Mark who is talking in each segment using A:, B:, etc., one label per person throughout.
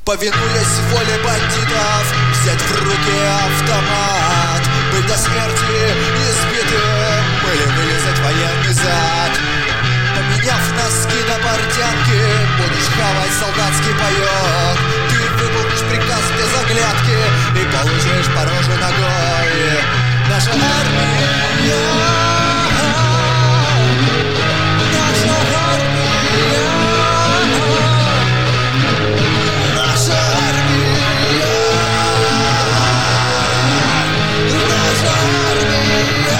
A: Повинуясь воле бандитов, взять в руки автомат, быть до смерти избитым или вылезать военный зад. Поменяв носки на портянки, будешь хавать солдатский паёк. Ты выполнишь приказ без оглядки и получишь по роже ногой. Наша армия, наша армия, наша армия, наша армия.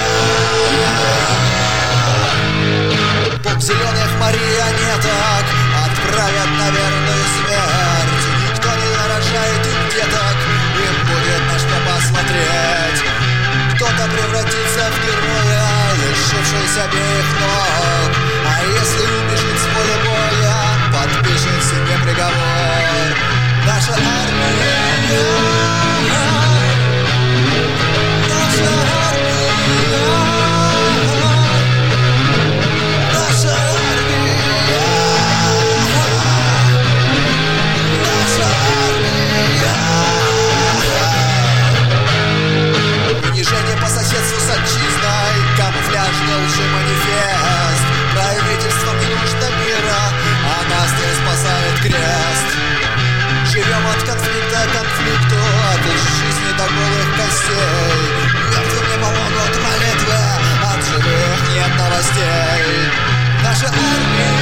A: Полк зеленых марионеток отправят на верную смерть. Никто не нарожает им деток, им будет на что посмотреть. Кто-то превратится в героя, лишившись обеих ног. А если убежит с поля боя, подпишет себе приговор. Наша армия, наша армия, наша армия, наша армия. Унижение по соседству с отчизной, камуфляжный лжеманифест. Правительством не нужно мира, а нас не спасает крест. Живем от конфликта к конфликту, от жизни до голых костей. Мертвым не помогут молитвы, от живых нет новостей. Наша армия,